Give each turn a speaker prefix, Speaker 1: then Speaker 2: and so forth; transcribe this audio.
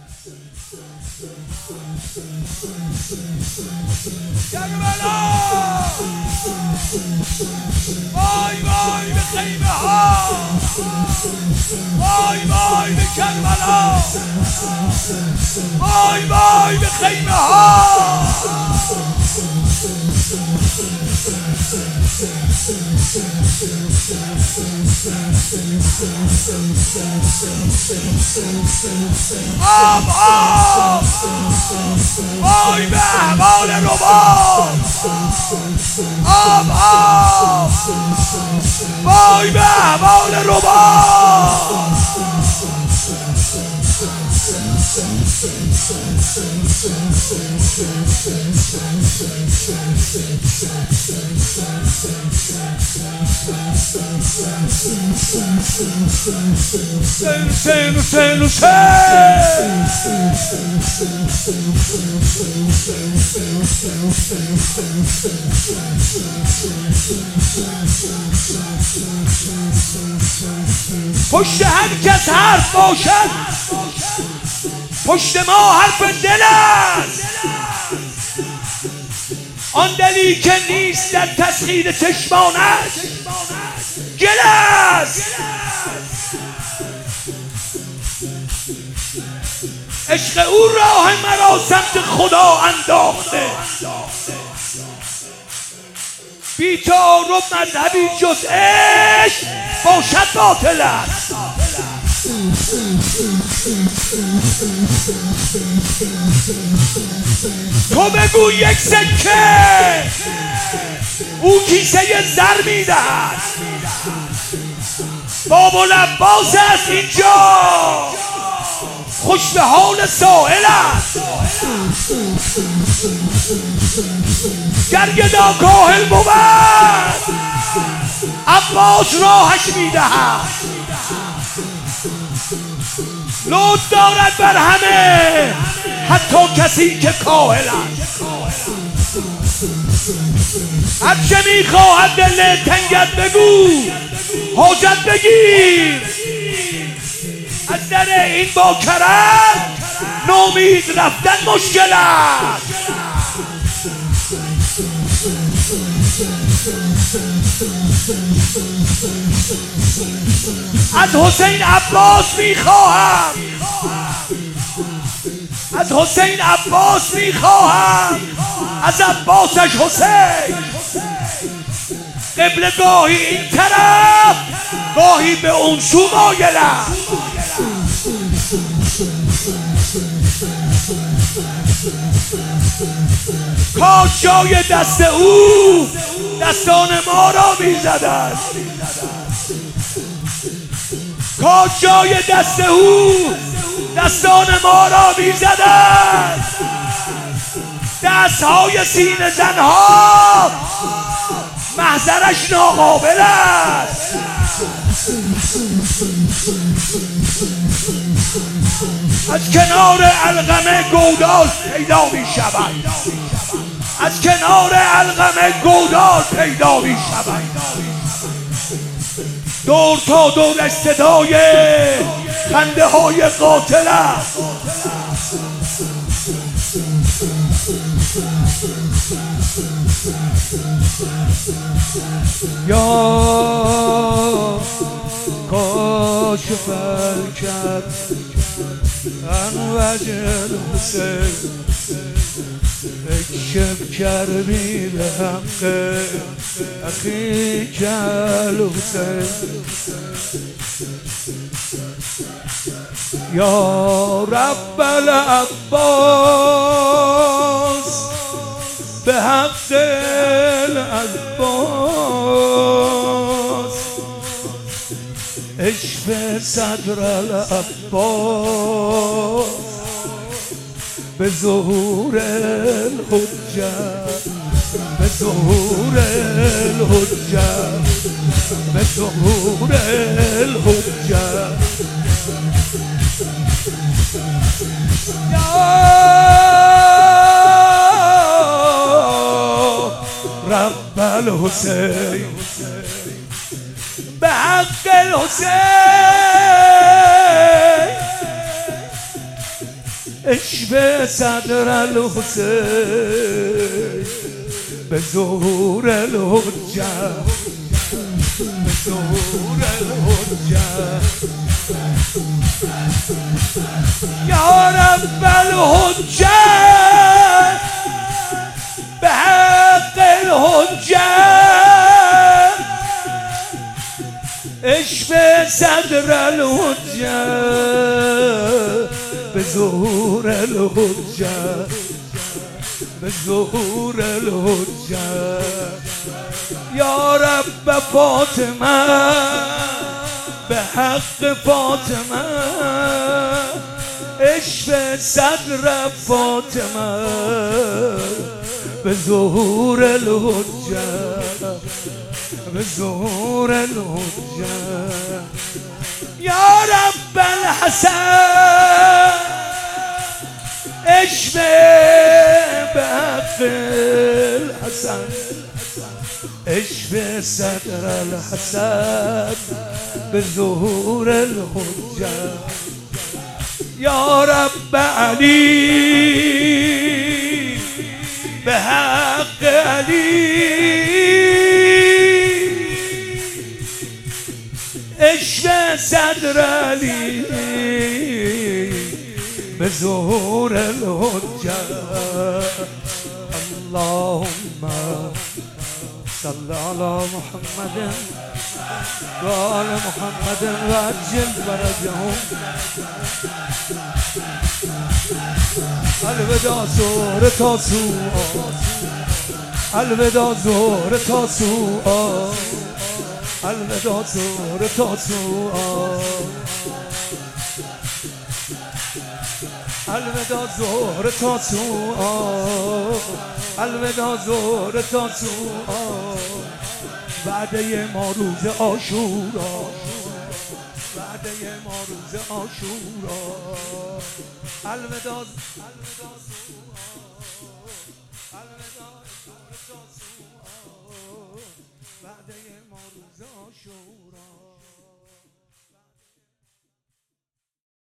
Speaker 1: کربلا وای وای به خیمه ها، وای وای به کربلا، وای وای به خیمه ها. آب آب وای به احوال رباب، آب آب وای به احوال رباب. پشت هر کس حرف باشد، پشت ما حرف دل است. آن دلی که نیست در تسخیر چشمانش گل است. عشق او راه مرا سمت خدا انداخته. بی تعارف مذهبی جز عشق باشد باطل است. تو بگو یک سکه او کیسه زر میدهد. باب العباس است اینجا، خوش به حال سائل است. گر گدا کاهل بود عباس راهش میدهد. لطف دارد بر همه حتی کسی که کاهل است. هرچه میخواهد دل تنگت بگو حاجت بگیر. از در این با کرم نومید رفتن مشکل است. از حسین عباس میخواهم، از حسین عباس میخواهم، از عباسش حسین. قبل گاهی این طرف گاهی به اون سو مایلم. کاش جای دست او دستان ما را میزدند. کاش جای دست او دستان ما را میزدند. دستهای سینه زنها محضرش ناقابل است. از کنار علقمه گودال پیدا می شود. از کنار علقمه گودال پیدا می شود. دور تا دور صدای خنده های قاتل است. یا کاشف الکرب عن وجه الحسین اکشف کربی به حق اخیک الحسین. یا رب العباس به حق العباس اشف صدر العباس به ظهور الحجه، به ظهور الحجه، به ظهور الحجه. رب الحسین به حق الحسین اشفه صدر الحسین به ظهور الحجه به ظهور الحجه یا رب الحجه به حق الحجه اشفه صدر الحجه به ظهور الحجه به ظهور الحجه یا رب فاطمه به حق فاطمه اشفه صدر فاطمه به ظهور الحجه به ظهور الحجه یا رب الحسن اشفه به حق الحسن اشفه صدر الحسن به ظهور الحجه یا رب علی به حق علی اشفه صدر علی به ظهور الحجه اللهم صل على محمد و آل محمد و عجل فرجهم الوداع ظهر تاسوعا الوداع ظهر تاسوعا الوداع ظهر تاسوعا الوداع ظهر تاسوعا الوداع ظهر تاسوعا وعده ما روز عاشورا وعده ما روز عاشورا الوداع وعده ما روز عاشورا